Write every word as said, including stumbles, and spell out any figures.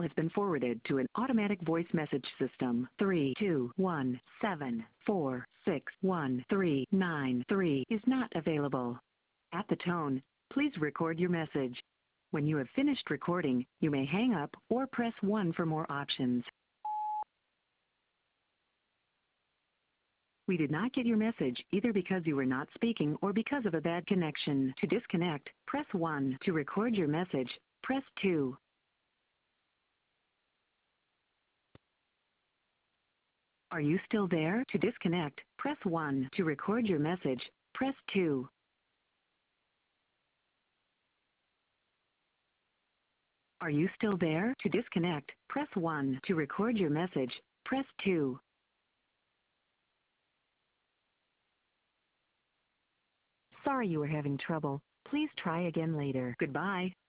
has been forwarded to an automatic voice message system. three two one seven four six one three nine three is not available. At the tone, please record your message. When you have finished recording, you may hang up or press one for more options. We did not get your message either because you were not speaking or because of a bad connection. To disconnect, press one. To record your message, press two. Are you still there? To disconnect, press one. To record your message, press two. Are you still there? To disconnect, press one. To record your message, press two. Sorry you were having trouble. Please try again later. Goodbye.